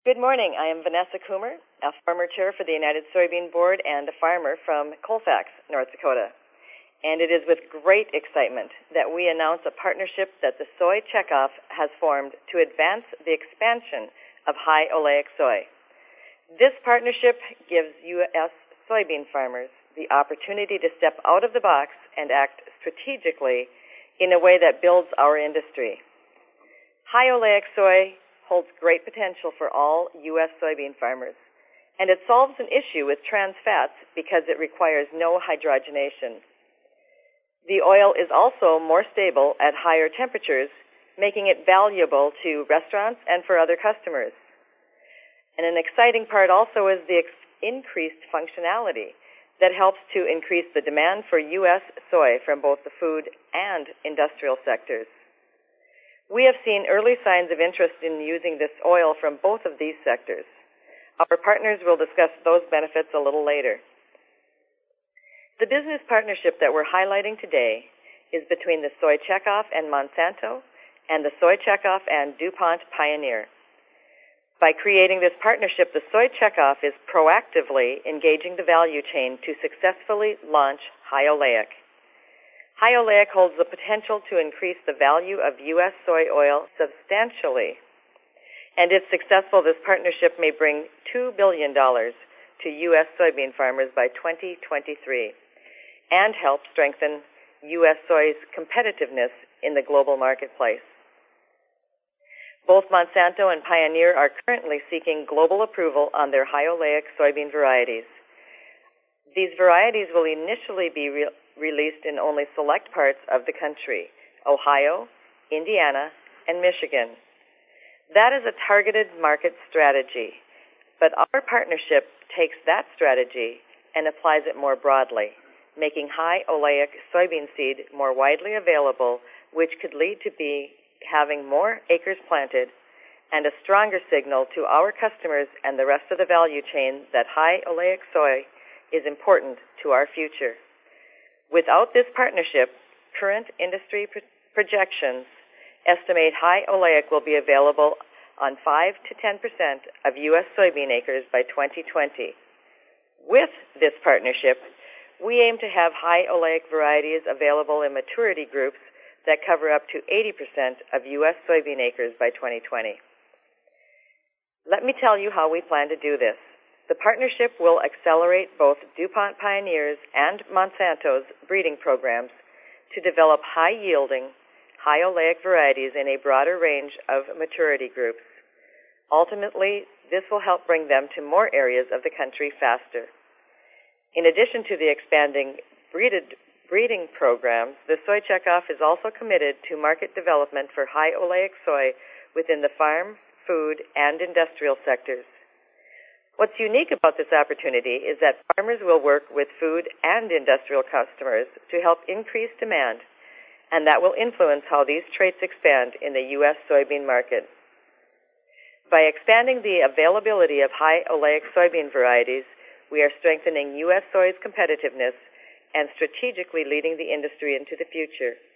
Good morning. I am Vanessa Coomer, a former chair for the United Soybean Board and a farmer from Colfax, North Dakota. And it is with great excitement that we announce a partnership that the Soy Checkoff has formed to advance the expansion of high oleic soy. This partnership gives U.S. soybean farmers the opportunity to step out of the box and act strategically in a way that builds our industry. High oleic soy holds great potential for all U.S. soybean farmers, and it solves an issue with trans fats because it requires no hydrogenation. The oil is also more stable at higher temperatures, making it valuable to restaurants and for other customers. And an exciting part also is the increased functionality that helps to increase the demand for U.S. soy from both the food and industrial sectors. We have seen early signs of interest in using this oil from both of these sectors. Our partners will discuss those benefits a little later. The business partnership that we're highlighting today is between the Soy Checkoff and Monsanto and the Soy Checkoff and DuPont Pioneer. By creating this partnership, the Soy Checkoff is proactively engaging the value chain to successfully launch high oleic. High oleic holds the potential to increase the value of U.S. soy oil substantially. And if successful, this partnership may bring $2 billion to U.S. soybean farmers by 2023 and help strengthen U.S. soy's competitiveness in the global marketplace. Both Monsanto and Pioneer are currently seeking global approval on their high oleic soybean varieties. These varieties will initially be released in only select parts of the country: Ohio, Indiana, and Michigan. That is a targeted market strategy, but our partnership takes that strategy and applies it more broadly, making high oleic soybean seed more widely available, which could lead to having more acres planted and a stronger signal to our customers and the rest of the value chain that high oleic soy is important to our future. Without this partnership, current industry projections estimate high oleic will be available on 5 to 10% of U.S. soybean acres by 2020. With this partnership, we aim to have high oleic varieties available in maturity groups that cover up to 80% of U.S. soybean acres by 2020. Let me tell you how we plan to do this. The partnership will accelerate both DuPont Pioneer's and Monsanto's breeding programs to develop high-yielding, high oleic varieties in a broader range of maturity groups. Ultimately, this will help bring them to more areas of the country faster. In addition to the expanding breeding programs, the Soy Checkoff is also committed to market development for high oleic soy within the farm, food, and industrial sectors. What's unique about this opportunity is that farmers will work with food and industrial customers to help increase demand, and that will influence how these traits expand in the U.S. soybean market. By expanding the availability of high oleic soybean varieties, we are strengthening U.S. soy's competitiveness and strategically leading the industry into the future.